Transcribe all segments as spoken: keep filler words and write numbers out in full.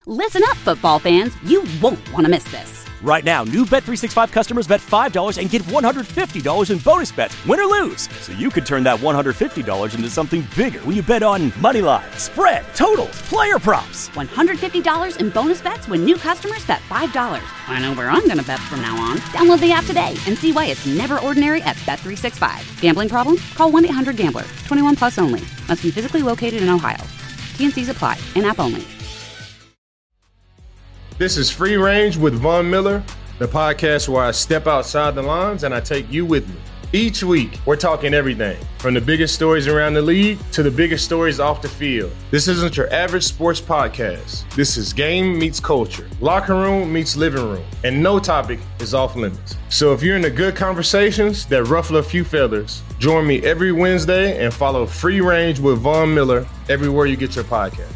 Listen up, football fans. You won't want to miss this. Right now, new Bet three sixty-five customers bet five dollars and get one hundred fifty dollars in bonus bets, win or lose. So you could turn that one hundred fifty dollars into something bigger when you bet on money line, spread, totals, player props. one hundred fifty dollars in bonus bets when new customers bet five dollars. I know where I'm going to bet from now on. Download the app today and see why it's never ordinary at Bet three sixty-five. Gambling problem? Call one eight hundred gambler. twenty-one plus only. Must be physically located in Ohio. T N Cs apply. In-app only. This is Free Range with Von Miller, the podcast where I step outside the lines and I take you with me. Each week, we're talking everything, from the biggest stories around the league to the biggest stories off the field. This isn't your average sports podcast. This is game meets culture, locker room meets living room, and no topic is off limits. So if you're into good conversations that ruffle a few feathers, join me every Wednesday and follow Free Range with Von Miller everywhere you get your podcast.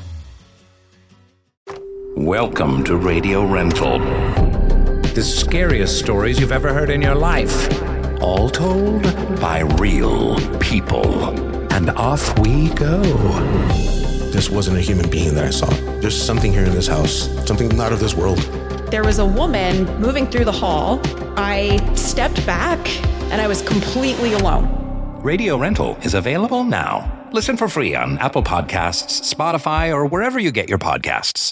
Welcome to Radio Rental. The scariest stories you've ever heard in your life. All told by real people. And off we go. This wasn't a human being that I saw. There's something here in this house. Something not of this world. There was a woman moving through the hall. I stepped back and I was completely alone. Radio Rental is available now. Listen for free on Apple Podcasts, Spotify, or wherever you get your podcasts.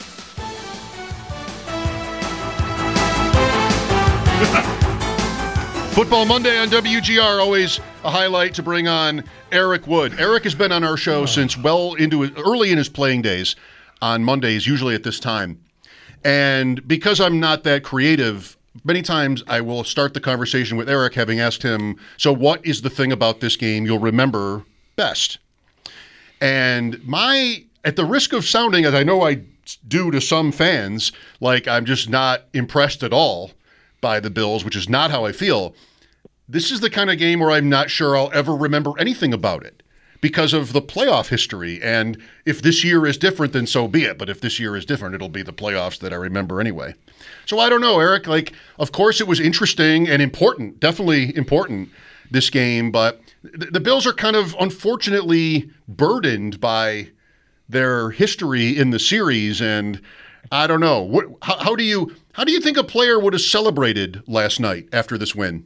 Football Monday on W G R, always a highlight to bring on Eric Wood. Eric has been on our show since well into his, early in his playing days on Mondays, usually at this time. And because I'm not that creative, many times I will start the conversation with Eric having asked him, so what is the thing about this game you'll remember best? And my, at the risk of sounding, as I know I do to some fans, like I'm just not impressed at all by the Bills, which is not how I feel. This is the kind of game where I'm not sure I'll ever remember anything about it because of the playoff history. And if this year is different, then so be it. But if this year is different, it'll be the playoffs that I remember anyway. So I don't know, Eric. Like, of course it was interesting and important, definitely important, this game. But the, the Bills are kind of unfortunately burdened by their history in the series. And I don't know. What, how, how do you how do you think a player would have celebrated last night after this win?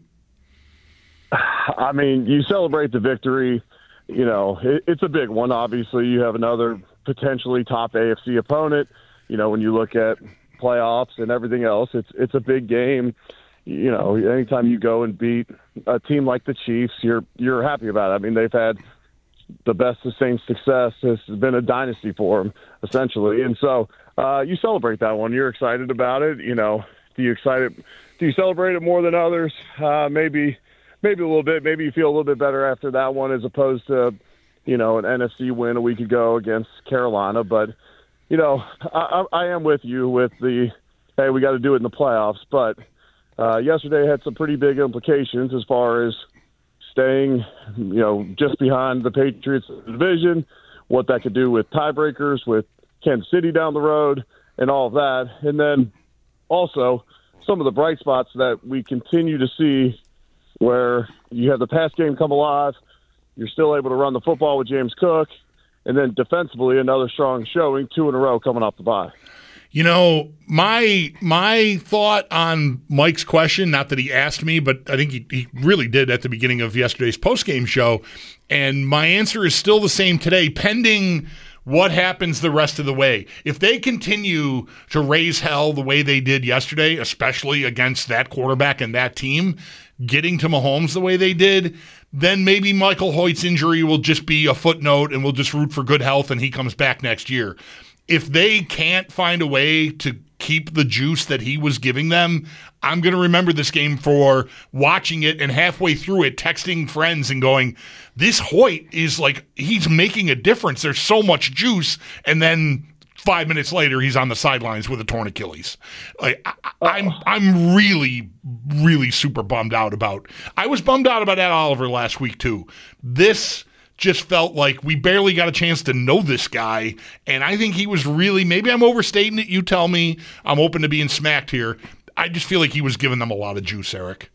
I mean, you celebrate the victory. You know, it, it's a big one. Obviously, you have another potentially top A F C opponent. You know, when you look at playoffs and everything else, it's it's a big game. You know, anytime you go and beat a team like the Chiefs, you're you're happy about it. I mean, they've had the best sustained success. It's been a dynasty for them, essentially. And so uh, you celebrate that one. You're excited about it. You know, do you excited? Do you celebrate it more than others? Uh, maybe, maybe a little bit. Maybe you feel a little bit better after that one as opposed to, you know, an N F C win a week ago against Carolina. But, you know, I, I am with you with the, hey, we got to do it in the playoffs. But uh, yesterday had some pretty big implications as far as staying, you know, just behind the Patriots division, what that could do with tiebreakers, with Kansas City down the road, and all of that. And then also some of the bright spots that we continue to see where you have the pass game come alive, you're still able to run the football with James Cook, and then defensively another strong showing, two in a row coming off the bye. You know, my my thought on Mike's question, not that he asked me, but I think he, he really did at the beginning of yesterday's postgame show, and my answer is still the same today, pending what happens the rest of the way. If they continue to raise hell the way they did yesterday, especially against that quarterback and that team, getting to Mahomes the way they did, then maybe Michael Hoyt's injury will just be a footnote and we'll just root for good health and he comes back next year. If they can't find a way to keep the juice that he was giving them, I'm going to remember this game for watching it and halfway through it, texting friends and going, this Hoyt is like, he's making a difference. There's so much juice. And then five minutes later, he's on the sidelines with a torn Achilles. Like, I, I'm, I'm really, really super bummed out about, I was bummed out about Ed Oliver last week too. This just felt like we barely got a chance to know this guy, and I think he was really, maybe I'm overstating it, you tell me, I'm open to being smacked here. I just feel like he was giving them a lot of juice, Eric.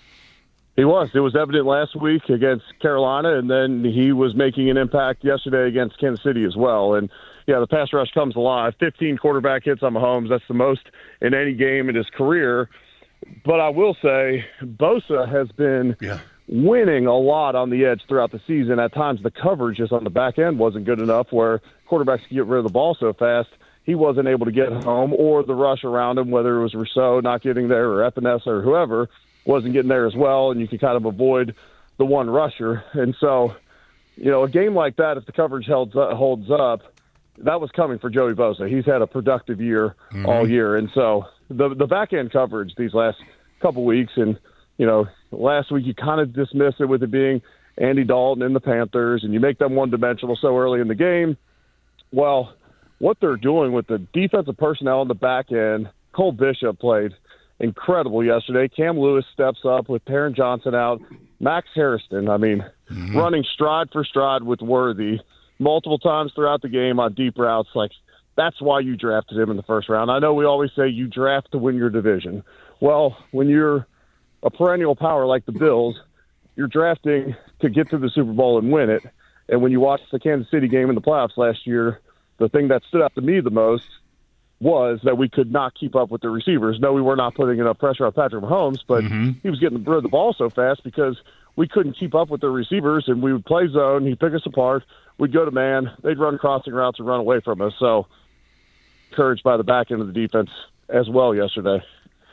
He was. It was evident last week against Carolina, and then he was making an impact yesterday against Kansas City as well. And, yeah, the pass rush comes alive. fifteen quarterback hits on Mahomes. That's the most in any game in his career. But I will say Bosa has been yeah. winning a lot on the edge throughout the season. At times the coverage just on the back end wasn't good enough where quarterbacks could get rid of the ball so fast. He wasn't able to get home, or the rush around him, whether it was Rousseau not getting there or Epinesa or whoever, wasn't getting there as well, and you could kind of avoid the one rusher. And so, you know, a game like that, if the coverage holds up, holds up, that was coming for Joey Bosa. He's had a productive year mm-hmm. all year. And so the the back-end coverage these last couple weeks, and, you know, last week you kind of dismiss it with it being Andy Dalton and the Panthers, and you make them one-dimensional so early in the game. Well, what they're doing with the defensive personnel on the back end, Cole Bishop played incredible yesterday. Cam Lewis steps up with Taron Johnson out. Max Harrison, I mean, mm-hmm. running stride for stride with Worthy multiple times throughout the game on deep routes. Like, that's why you drafted him in the first round. I know we always say you draft to win your division. Well, when you're a perennial power like the Bills, you're drafting to get to the Super Bowl and win it. And when you watch the Kansas City game in the playoffs last year, the thing that stood out to me the most was that we could not keep up with the receivers. No, we were not putting enough pressure on Patrick Mahomes, but mm-hmm. he was getting rid of the ball so fast because we couldn't keep up with the receivers, and we would play zone. He'd pick us apart. We'd go to man. They'd run crossing routes and run away from us. So encouraged by the back end of the defense as well yesterday.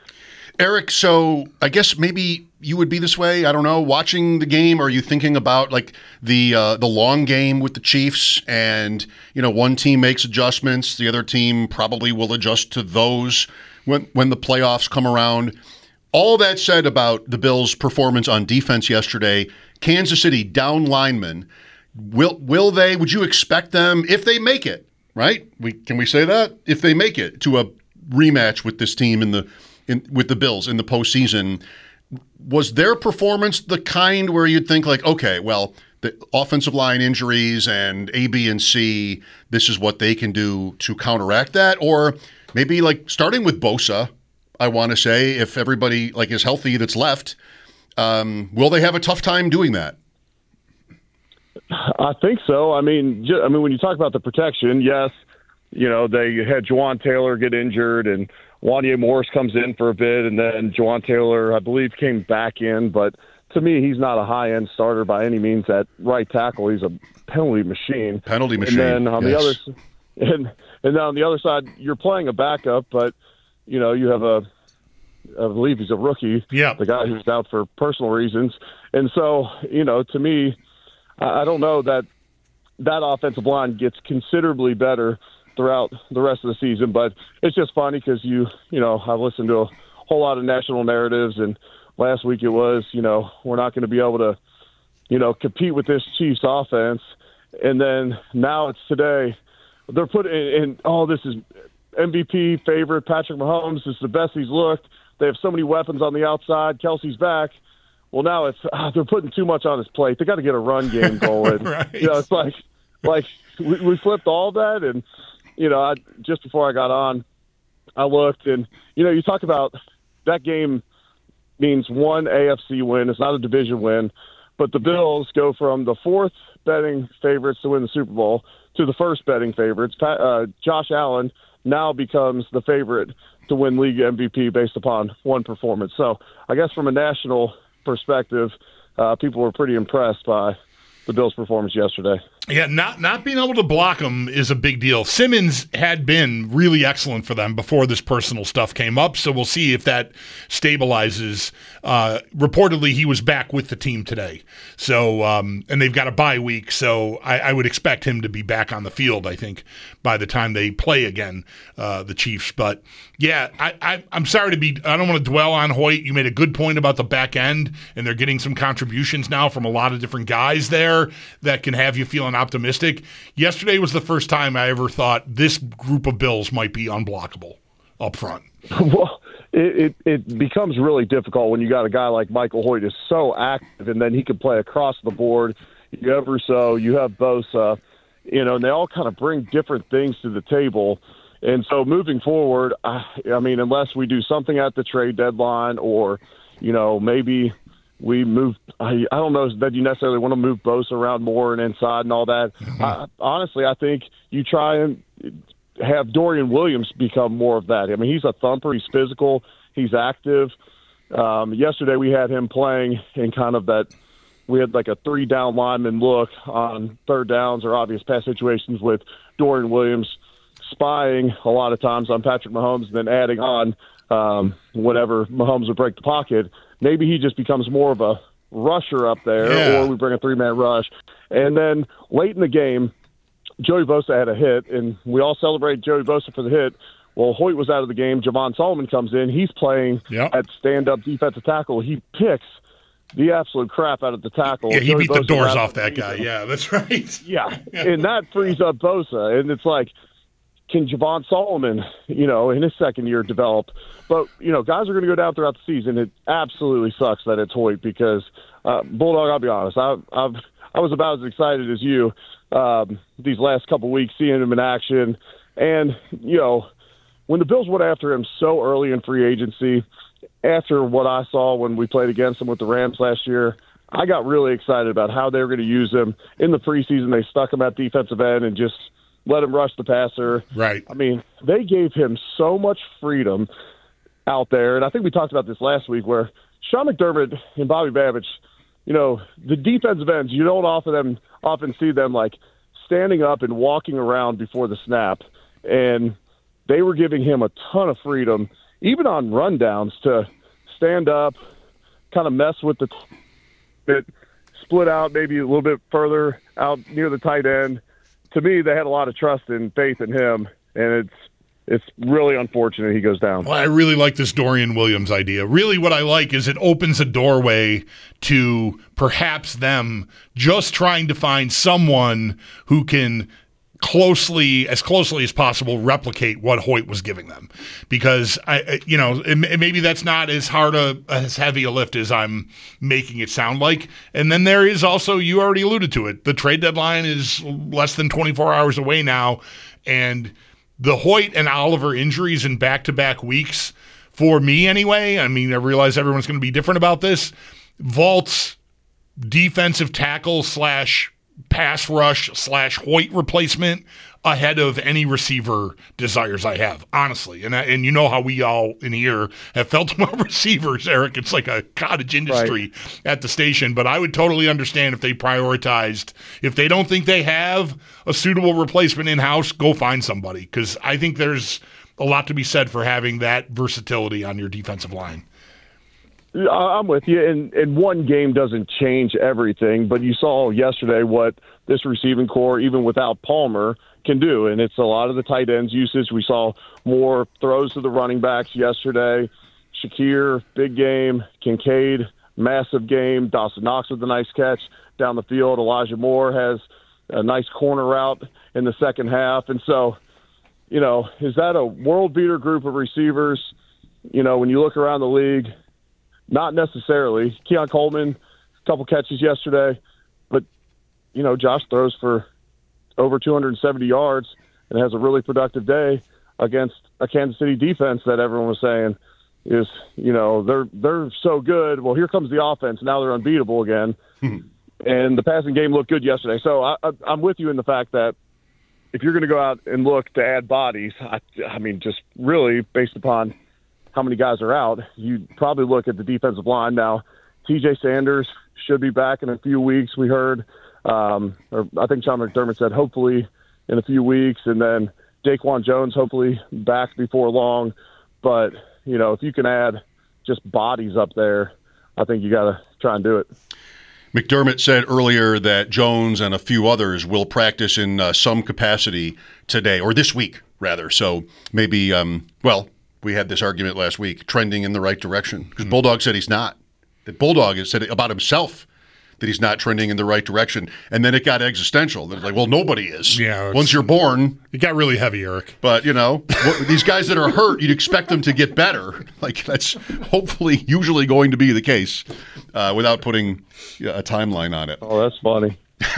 Eric, so I guess maybe you would be this way. I don't know. Watching the game, are you thinking about like the uh, the long game with the Chiefs, and you know one team makes adjustments, the other team probably will adjust to those when when the playoffs come around. All that said about the Bills' performance on defense yesterday, Kansas City down linemen. Will will they? Would you expect them if they make it? Right? We can we say that if they make it to a rematch with this team in the. In, with the Bills in the postseason, was their performance the kind where you'd think like, okay, well, the offensive line injuries and A, B, and C, this is what they can do to counteract that? Or maybe like starting with Bosa, I want to say, if everybody like is healthy that's left, um, will they have a tough time doing that? I think so. I mean, I mean, when you talk about the protection, yes, you know, they had Juwan Taylor get injured and Wanya Morris comes in for a bit, and then Juwan Taylor, I believe, came back in. But to me, he's not a high-end starter by any means at right tackle. He's a penalty machine. Penalty machine. And then on yes. the other, and and then on the other side, you're playing a backup, but you know you have a, I believe he's a rookie. Yeah. The guy who's out for personal reasons, and so you know, to me, I, I don't know that that offensive line gets considerably better throughout the rest of the season, but it's just funny because you, you know, I've listened to a whole lot of national narratives, and last week it was, you know, we're not going to be able to, you know, compete with this Chiefs offense, and then now it's today, they're putting in, oh, this is M V P favorite Patrick Mahomes, this is the best he's looked, they have so many weapons on the outside, Kelsey's back. Well, now it's ah, they're putting too much on his plate. They got to get a run game going. Right. You know, it's like, like we, we flipped all that, and you know, I, just before I got on, I looked, and, you know, you talk about that game means one A F C win. It's not a division win. But the Bills go from the fourth betting favorites to win the Super Bowl to the first betting favorites. Uh, Josh Allen now becomes the favorite to win league M V P based upon one performance. So I guess from a national perspective, uh, people were pretty impressed by the Bills' performance yesterday. Yeah, not not being able to block him is a big deal. Simmons had been really excellent for them before this personal stuff came up, so we'll see if that stabilizes. Uh, reportedly, he was back with the team today, so um, and they've got a bye week, so I, I would expect him to be back on the field, I think, by the time they play again, uh, the Chiefs. But, yeah, I, I, I'm sorry to be – I don't want to dwell on Hoyt. You made a good point about the back end, and they're getting some contributions now from a lot of different guys there that can have you feeling optimistic. Yesterday was the first time I ever thought this group of Bills might be unblockable up front. Well, it, it, it becomes really difficult when you got a guy like Michael Hoyt is so active, and then he can play across the board. You have Rousseau, you have Bosa, you know, and they all kind of bring different things to the table. And so moving forward, I, I mean, unless we do something at the trade deadline or, you know, maybe – we move. I, I don't know that you necessarily want to move Bosa around more and inside and all that. Mm-hmm. I, honestly, I think you try and have Dorian Williams become more of that. I mean, he's a thumper. He's physical. He's active. Um, yesterday we had him playing in kind of that – we had like a three-down lineman look on third downs or obvious pass situations with Dorian Williams spying a lot of times on Patrick Mahomes and then adding on um, whenever Mahomes would break the pocket. Maybe he just becomes more of a rusher up there, yeah. or we bring a three-man rush. And then late in the game, Joey Bosa had a hit, and we all celebrate Joey Bosa for the hit. Well, Hoyt was out of the game. Javon Solomon comes in. He's playing yep. at stand-up defensive tackle. He picks the absolute crap out of the tackle. Yeah, he Joey beat Bosa the doors out off that guy. Yeah, that's right. Yeah, and that frees up Bosa. And it's like, can Javon Solomon, you know, in his second year develop? But, you know, guys are going to go down throughout the season. It absolutely sucks that it's Hoyt because, uh, Bulldog, I'll be honest, I, I've, I was about as excited as you um, these last couple weeks seeing him in action. And, you know, when the Bills went after him so early in free agency, after what I saw when we played against him with the Rams last year, I got really excited about how they were going to use him. In the preseason, they stuck him at defensive end and just let him rush the passer. Right. I mean, they gave him so much freedom out there. And I think we talked about this last week where Sean McDermott and Bobby Babich, you know, the defensive ends, you don't often them often see them like standing up and walking around before the snap. And they were giving him a ton of freedom, even on rundowns, to stand up, kind of mess with the bit, split out maybe a little bit further out near the tight end. To me, they had a lot of trust and faith in him, and it's it's really unfortunate he goes down. Well, I really like this Dorian Williams idea. Really what I like is it opens a doorway to perhaps them just trying to find someone who can closely, as closely as possible, replicate what Hoyt was giving them. Because, I, you know, it, maybe that's not as hard a, as heavy a lift as I'm making it sound like. And then there is also, you already alluded to it, the trade deadline is less than twenty-four hours away now. And the Hoyt and Oliver injuries in back-to-back weeks, for me anyway, I mean, I realize everyone's going to be different about this, vaults defensive tackle slash pass rush slash Hoyt replacement ahead of any receiver desires I have, honestly. And I, and you know how we all in here have felt about receivers, Eric. It's like a cottage industry right. at the station. But I would totally understand if they prioritized, if they don't think they have a suitable replacement in-house, go find somebody. Because I think there's a lot to be said for having that versatility on your defensive line. I'm with you, and, and one game doesn't change everything, but you saw yesterday what this receiving core, even without Palmer, can do, and it's a lot of the tight ends usage. We saw more throws to the running backs yesterday. Shakir, big game. Kincaid, massive game. Dawson Knox with a nice catch down the field. Elijah Moore has a nice corner route in the second half, and so, you know, is that a world-beater group of receivers? You know, when you look around the league, not necessarily. Keon Coleman, a couple catches yesterday, but, you know, Josh throws for over two hundred seventy yards and has a really productive day against a Kansas City defense that everyone was saying is, you know, they're they're so good. Well, here comes the offense. Now they're unbeatable again. And the passing game looked good yesterday. So I, I, I'm with you in the fact that if you're going to go out and look to add bodies, I, I mean, just really based upon – how many guys are out, you probably look at the defensive line. Now, T J Sanders should be back in a few weeks, we heard. Um, or I think Sean McDermott said hopefully in a few weeks. And then Daquan Jones hopefully back before long. But, you know, if you can add just bodies up there, I think you got to try and do it. McDermott said earlier that Jones and a few others will practice in uh, some capacity today, or this week, rather. So maybe, um, well, we had this argument last week, trending in the right direction. Because mm-hmm. Bulldog said he's not. That Bulldog has said about himself that he's not trending in the right direction. And then it got existential. It's like, well, nobody is. Yeah, once you're born. It got really heavy, Eric. But, you know, what, these guys that are hurt, you'd expect them to get better. Like, that's hopefully usually going to be the case uh, without putting a timeline on it. Oh, that's funny.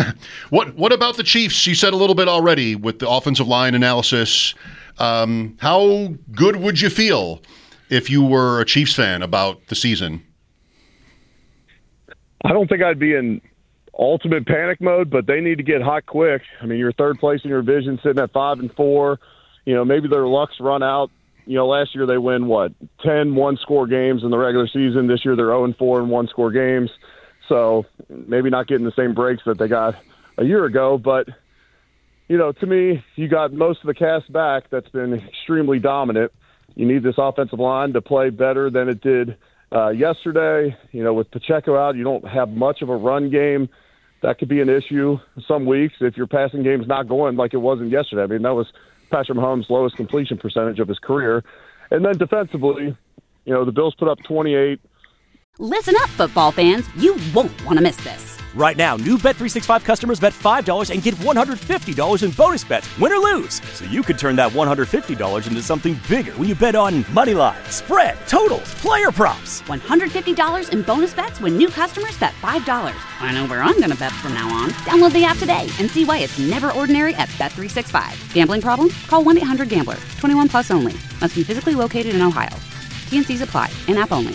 what What about the Chiefs? You said a little bit already with the offensive line analysis. Um, how good would you feel if you were a Chiefs fan about the season? I don't think I'd be in ultimate panic mode, but they need to get hot quick. I mean, you're third place in your division, sitting at five and four. You know, maybe their luck's run out. You know, last year they win, what, ten one-score games in the regular season. This year they're oh and four in one-score games. So maybe not getting the same breaks that they got a year ago. But, you know, to me, you got most of the cast back that's been extremely dominant. You need this offensive line to play better than it did uh, yesterday. You know, with Pacheco out, you don't have much of a run game. That could be an issue some weeks if your passing game's not going like it wasn't yesterday. I mean, that was Patrick Mahomes' lowest completion percentage of his career. And then defensively, you know, the Bills put up twenty-eight. Listen up, football fans. You won't want to miss this. Right now, new Bet three sixty-five customers bet five dollars and get one hundred fifty dollars in bonus bets, win or lose. So you could turn that one hundred fifty dollars into something bigger when you bet on money line, spread, totals, player props. one hundred fifty dollars in bonus bets when new customers bet five dollars. I know where I'm going to bet from now on. Download the app today and see why it's never ordinary at Bet three sixty-five. Gambling problem? Call one eight hundred gambler. twenty-one plus only. Must be physically located in Ohio. T and C's apply. In-app only.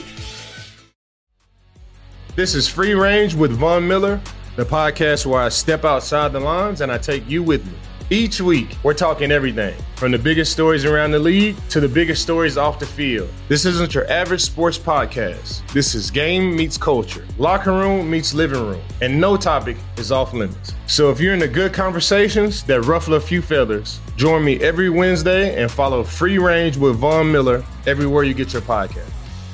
This is Free Range with Von Miller, the podcast where I step outside the lines and I take you with me. Each week, we're talking everything from the biggest stories around the league to the biggest stories off the field. This isn't your average sports podcast. This is game meets culture, locker room meets living room, and no topic is off limits. So if you're into good conversations that ruffle a few feathers, join me every Wednesday and follow Free Range with Von Miller everywhere you get your podcast.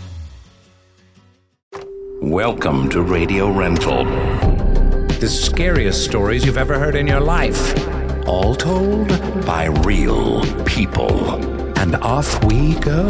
Welcome to Radio Rental. The scariest stories you've ever heard in your life. All told by real people. And off we go.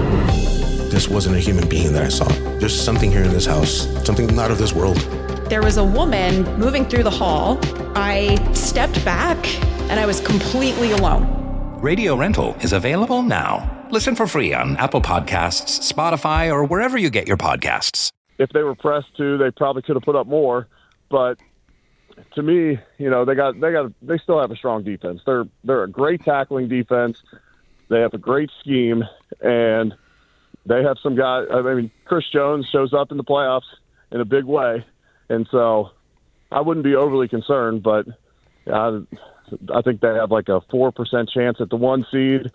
This wasn't a human being that I saw. There's something here in this house, something not of this world. There was a woman moving through the hall. I stepped back, and I was completely alone. Radio Rental is available now. Listen for free on Apple Podcasts, Spotify, or wherever you get your podcasts. If they were pressed to, they probably could have put up more. But to me, you know, they got they got they still have a strong defense. They're they're a great tackling defense. They have a great scheme, and they have some guys. I mean, Chris Jones shows up in the playoffs in a big way, and so I wouldn't be overly concerned. But I, I think they have like a four percent chance at the one seed.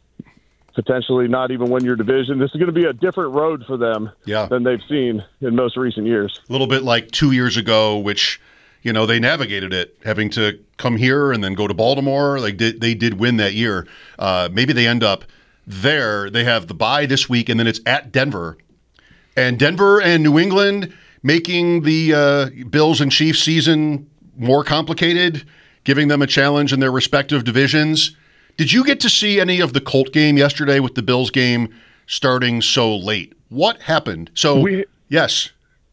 Potentially not even win your division. This is going to be a different road for them yeah. than they've seen in most recent years. A little bit like two years ago, which, you know, they navigated it, having to come here and then go to Baltimore. Like did, they did win that year. Uh, maybe they end up there. They have the bye this week, and then it's at Denver. And Denver and New England making the uh, Bills and Chiefs season more complicated, giving them a challenge in their respective divisions. Did you get to see any of the Colt game yesterday with the Bills game starting so late? What happened? So, we, yes.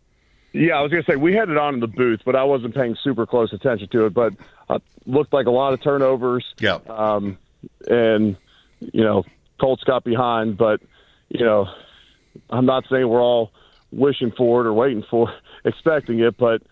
Yeah, I was going to say, we had it on in the booth, but I wasn't paying super close attention to it. But it looked like a lot of turnovers. Yeah. Um, and, you know, Colts got behind. But, you know, I'm not saying we're all wishing for it or waiting for expecting it. But,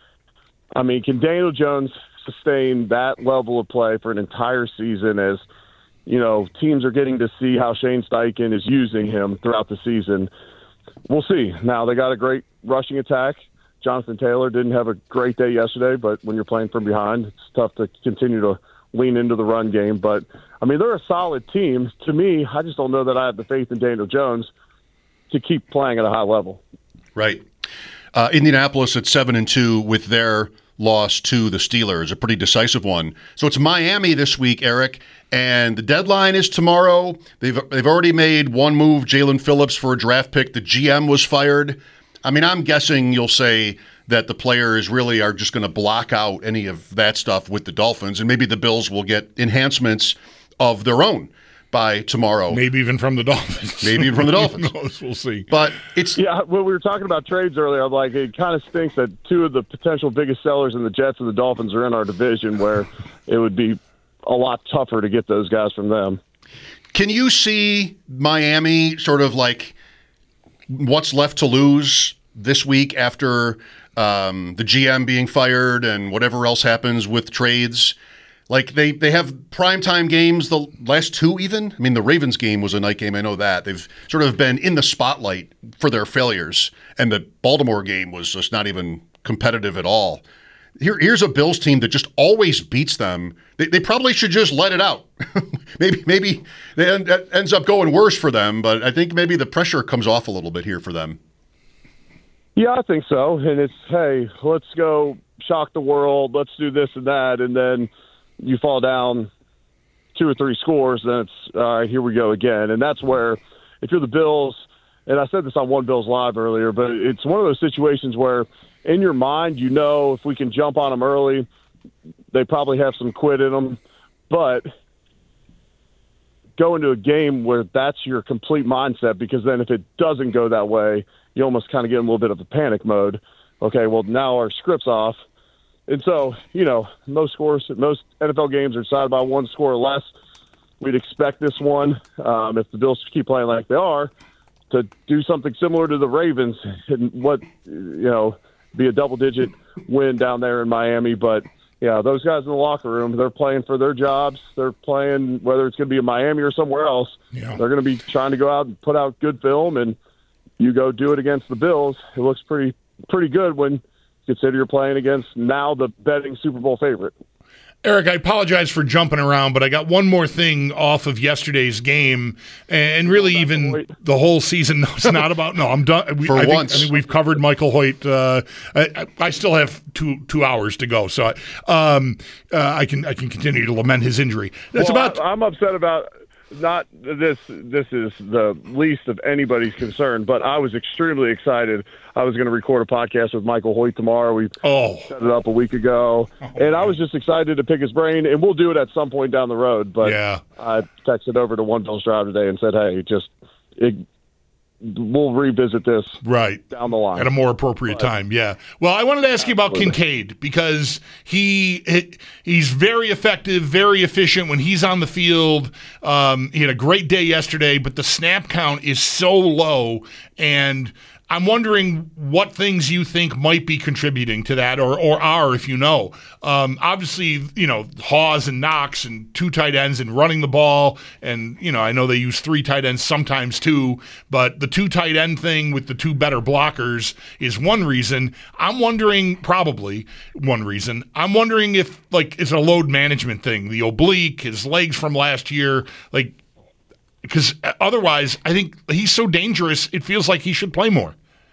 I mean, can Daniel Jones sustain that level of play for an entire season as – you know, teams are getting to see how Shane Steichen is using him throughout the season. We'll see. Now, they got a great rushing attack. Jonathan Taylor didn't have a great day yesterday, but when you're playing from behind, it's tough to continue to lean into the run game. But, I mean, they're a solid team. To me, I just don't know that I have the faith in Daniel Jones to keep playing at a high level. Right. Uh, Indianapolis at seven and two with their loss to the Steelers, a pretty decisive one. So it's Miami this week, Eric, and the deadline is tomorrow. They've they've already made one move, Jalen Phillips, for a draft pick. The G M was fired. I mean, I'm guessing you'll say that the players really are just going to block out any of that stuff with the Dolphins, and maybe the Bills will get enhancements of their own by tomorrow. Maybe even from the Dolphins. Maybe even from the Dolphins. Who knows? We'll see. But it's yeah. When we were talking about trades earlier, I'm like, it kind of stinks that two of the potential biggest sellers in the Jets and the Dolphins are in our division, where it would be a lot tougher to get those guys from them. Can you see Miami sort of like what's left to lose this week after um, the G M being fired and whatever else happens with trades? Like, they, they have primetime games, the last two even. I mean, the Ravens game was a night game, I know that. They've sort of been in the spotlight for their failures, and the Baltimore game was just not even competitive at all. here, here's a Bills team that just always beats them. They, they probably should just let it out. maybe maybe that ends up going worse for them, but I think maybe the pressure comes off a little bit here for them. Yeah, I think so. And it's, hey, let's go shock the world. Let's do this and that. And then you fall down two or three scores, then it's, all right, here we go again. And that's where, if you're the Bills, and I said this on One Bills Live earlier, but it's one of those situations where in your mind, you know, if we can jump on them early, they probably have some quit in them. But go into a game where that's your complete mindset, because then if it doesn't go that way, you almost kind of get in a little bit of a panic mode. Okay, well, now our script's off. And so, you know, most scores, most N F L games are decided by one score or less. We'd expect this one, um, if the Bills keep playing like they are, to do something similar to the Ravens and what, you know, be a double-digit win down there in Miami. But, yeah, those guys in the locker room, they're playing for their jobs. They're playing, whether it's going to be in Miami or somewhere else, yeah. They're going to be trying to go out and put out good film, and you go do it against the Bills. It looks pretty pretty good when you consider you're playing against now the betting Super Bowl favorite. Eric, I apologize for jumping around, but I got one more thing off of yesterday's game, and really even Hoyt. The whole season. No, it's not about. No, I'm done. We, for I once, think, I mean, we've covered Michael Hoyt. Uh, I, I still have two two hours to go, so I, um, uh, I can I can continue to lament his injury. That's well, about. I, I'm upset about. Not this. This is the least of anybody's concern, but I was extremely excited. I was going to record a podcast with Michael Hoyt tomorrow. We oh. set it up a week ago, oh, and I was just excited to pick his brain. And we'll do it at some point down the road. But yeah. I texted over to One Bills Drive today and said, "Hey, just it, we'll revisit this right down the line at a more appropriate but, time." Yeah. Well, I wanted to ask you about Kincaid, because he he's very effective, very efficient when he's on the field. Um, he had a great day yesterday, but the snap count is so low, and I'm wondering what things you think might be contributing to that, or or are, if you know. Um, obviously, you know, Hawes and Knox and two tight ends and running the ball, and, you know, I know they use three tight ends sometimes too, but the two tight end thing with the two better blockers is one reason. I'm wondering, probably one reason, I'm wondering if, like, it's a load management thing, the oblique, his legs from last year, like, because otherwise, I think he's so dangerous, it feels like he should play more.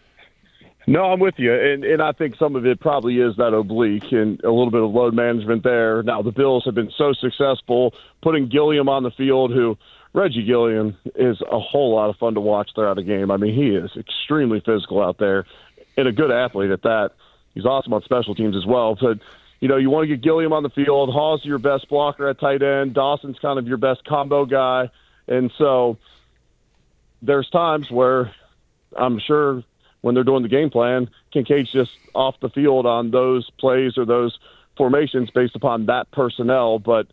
No, I'm with you, and and I think some of it probably is that oblique and a little bit of load management there. Now, the Bills have been so successful putting Gilliam on the field, who Reggie Gilliam is a whole lot of fun to watch throughout a game. I mean, he is extremely physical out there and a good athlete at that. He's awesome on special teams as well. But, you know, you want to get Gilliam on the field. Hawes is your best blocker at tight end. Dawson's kind of your best combo guy. And so there's times where I'm sure when they're doing the game plan, Kincaid's just off the field on those plays or those formations based upon that personnel. But,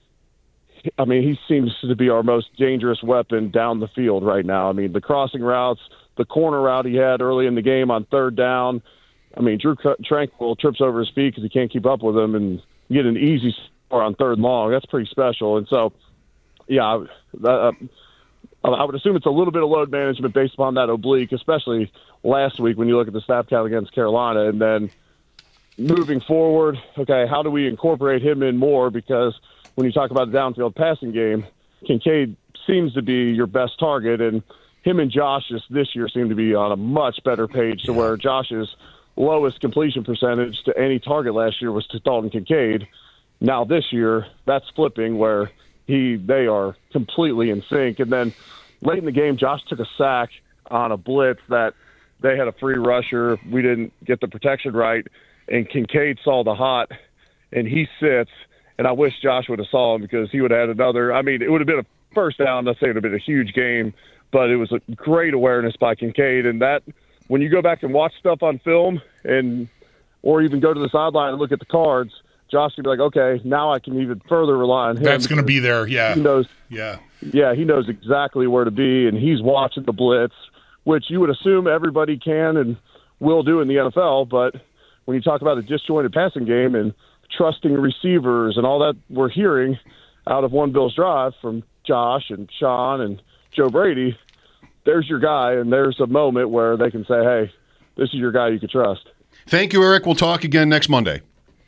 I mean, he seems to be our most dangerous weapon down the field right now. I mean, the crossing routes, the corner route he had early in the game on third down. I mean, Drew Tranquil trips over his feet because he can't keep up with him and get an easy score on third and long. That's pretty special. And so, yeah, uh, I would assume it's a little bit of load management based upon that oblique, especially last week when you look at the snap count against Carolina. And then moving forward, okay, how do we incorporate him in more? Because when you talk about the downfield passing game, Kincaid seems to be your best target, and him and Josh just this year seem to be on a much better page to where Josh's lowest completion percentage to any target last year was to Dalton Kincaid. Now this year, that's flipping where he they are completely in sync. And then late in the game, Josh took a sack on a blitz that they had a free rusher. We didn't get the protection right, and Kincaid saw the hot, and he sits. And I wish Josh would have saw him because he would have had another. I mean, it would have been a first down. I'd say it would have been a huge game, but it was a great awareness by Kincaid. And that, when you go back and watch stuff on film, and or even go to the sideline and look at the cards, Josh can be like, okay, now I can even further rely on him. That's going to be there, yeah. He knows, yeah, yeah, he knows exactly where to be, and he's watching the blitz, which you would assume everybody can and will do in the N F L. But when you talk about a disjointed passing game and trusting receivers and all that we're hearing out of One Bills Drive from Josh and Sean and Joe Brady, there's your guy, and there's a moment where they can say, hey, this is your guy you can trust. Thank you, Eric. We'll talk again next Monday.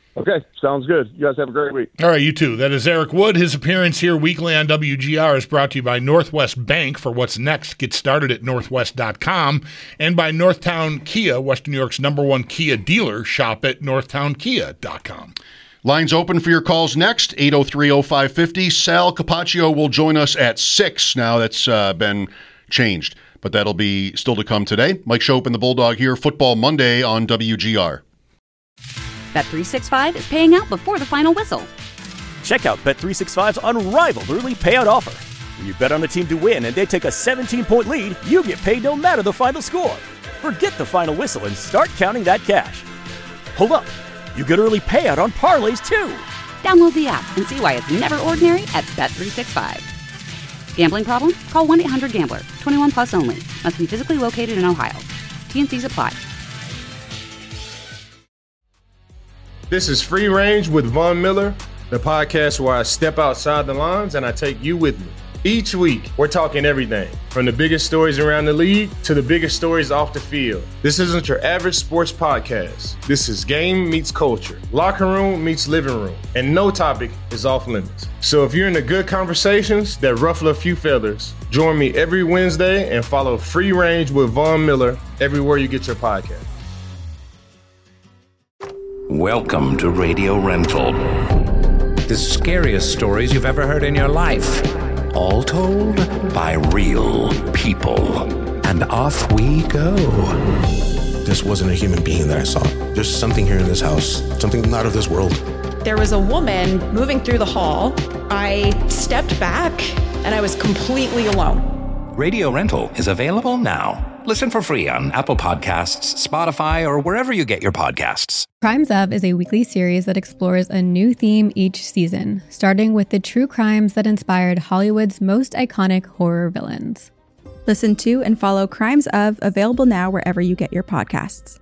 Okay, sounds good. You guys have a great week. All right, you too. That is Eric Wood. His appearance here weekly on W G R is brought to you by Northwest Bank. For what's next, get started at northwest dot com, and by Northtown Kia, Western New York's number one Kia dealer. Shop at northtown kia dot com. Lines open for your calls next, eight oh three oh five five oh. Sal Capaccio will join us at six. Now that's uh, been changed, but that'll be still to come today. Mike Schopp and the Bulldog here, Football Monday on W G R. Bet three sixty-five is paying out before the final whistle. Check out Bet three sixty-five's unrivaled early payout offer. When you bet on a team to win and they take a seventeen-point lead, you get paid no matter the final score. Forget the final whistle and start counting that cash. Hold up. You get early payout on parlays, too. Download the app and see why it's never ordinary at Bet three sixty-five. Gambling problem? Call one eight hundred gambler. twenty-one plus only. Must be physically located in Ohio. T and C's apply. This is Free Range with Von Miller, the podcast where I step outside the lines and I take you with me. Each week, we're talking everything from the biggest stories around the league to the biggest stories off the field. This isn't your average sports podcast. This is game meets culture, locker room meets living room, and no topic is off limits. So if you're into good conversations that ruffle a few feathers, join me every Wednesday and follow Free Range with Von Miller everywhere you get your podcast. Welcome to Radio Rental. The scariest stories you've ever heard in your life. All told by real people. And off we go. This wasn't a human being that I saw. There's something here in this house, something not of this world. There was a woman moving through the hall. I stepped back and I was completely alone. Radio Rental is available now. Listen for free on Apple Podcasts, Spotify, or wherever you get your podcasts. Crimes Of is a weekly series that explores a new theme each season, starting with the true crimes that inspired Hollywood's most iconic horror villains. Listen to and follow Crimes Of, available now wherever you get your podcasts.